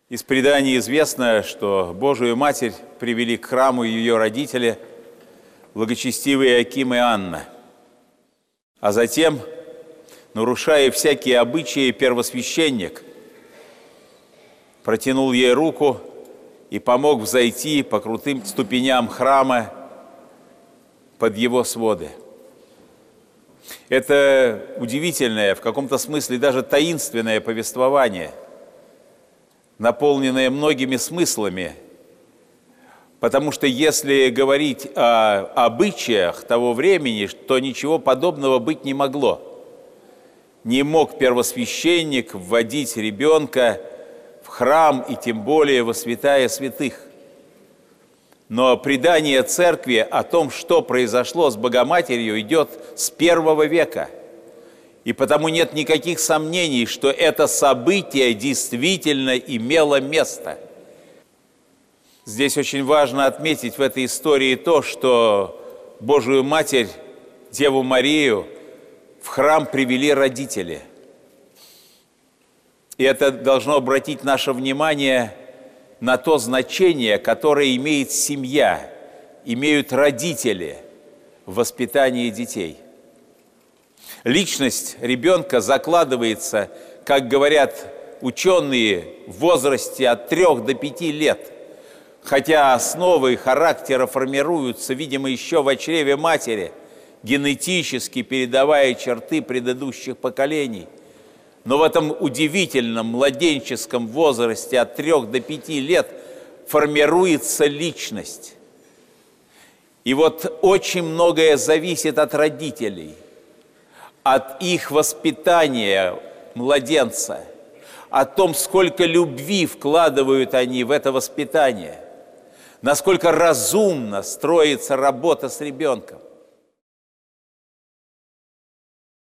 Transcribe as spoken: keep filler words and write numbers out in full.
Из преданий известно, что Божию Матерь привели к храму ее родители, благочестивые Иоаким и Анна. А затем, нарушая всякие обычаи, первосвященник протянул ей руку и помог взойти по крутым ступеням храма под его своды. Это удивительное, в каком-то смысле даже таинственное повествование, наполненное многими смыслами, потому что если говорить о обычаях того времени, то ничего подобного быть не могло. Не мог первосвященник вводить ребенка в храм и тем более во святая святых. Но предание церкви о том, что произошло с Богоматерью, идет с первого века. И потому нет никаких сомнений, что это событие действительно имело место. Здесь очень важно отметить в этой истории то, что Божию Матерь, Деву Марию, в храм привели родители. И это должно обратить наше внимание на то значение, которое имеет семья, имеют родители в воспитании детей. Личность ребенка закладывается, как говорят ученые, в возрасте от трех до пяти лет, хотя основы характера формируются, видимо, еще в чреве матери, генетически передавая черты предыдущих поколений. Но в этом удивительном младенческом возрасте от трех до пяти лет формируется личность. И вот очень многое зависит от родителей, от их воспитания младенца, о том, сколько любви вкладывают они в это воспитание, насколько разумно строится работа с ребенком.